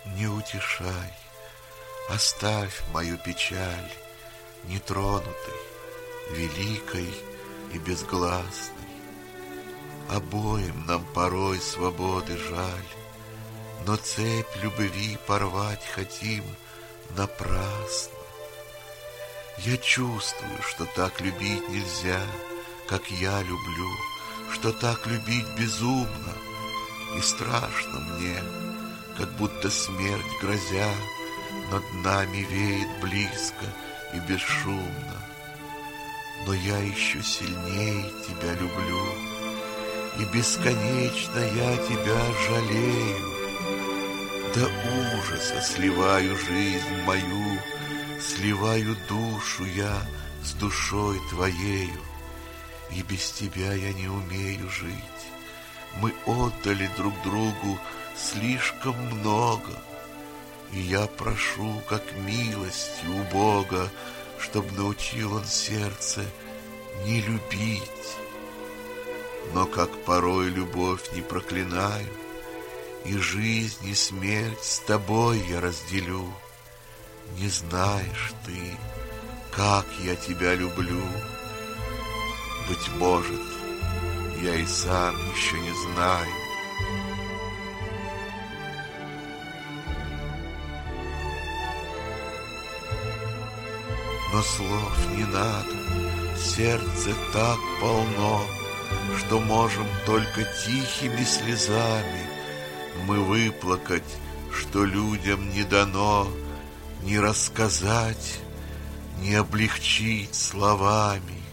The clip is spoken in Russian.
Не утешай, оставь мою печаль нетронутой, великой и безгласной. Обоим нам порой свободы жаль, но цепь любви порвать хотим напрасно. Я чувствую, что так любить нельзя, как я люблю, что так любить безумно, и страшно мне, как будто смерть грозя над нами веет близко и бесшумно. Но я еще сильнее тебя люблю, и бесконечно я тебя жалею. До ужаса сливаю жизнь мою, сливаю душу я с душой твоею, и без тебя я не умею жить. Мы отдали друг другу слишком много, и я прошу, как милости у Бога, чтоб научил он сердце не любить. Но как порой любовь не проклинаю, и жизнь, и смерть с тобой я разделю, не знаешь ты, как я тебя люблю. Быть может, я и сам еще не знаю. Но слов не надо, сердце так полно, что можем только тихими слезами мы выплакать, что людям не дано, не рассказать, не облегчить словами.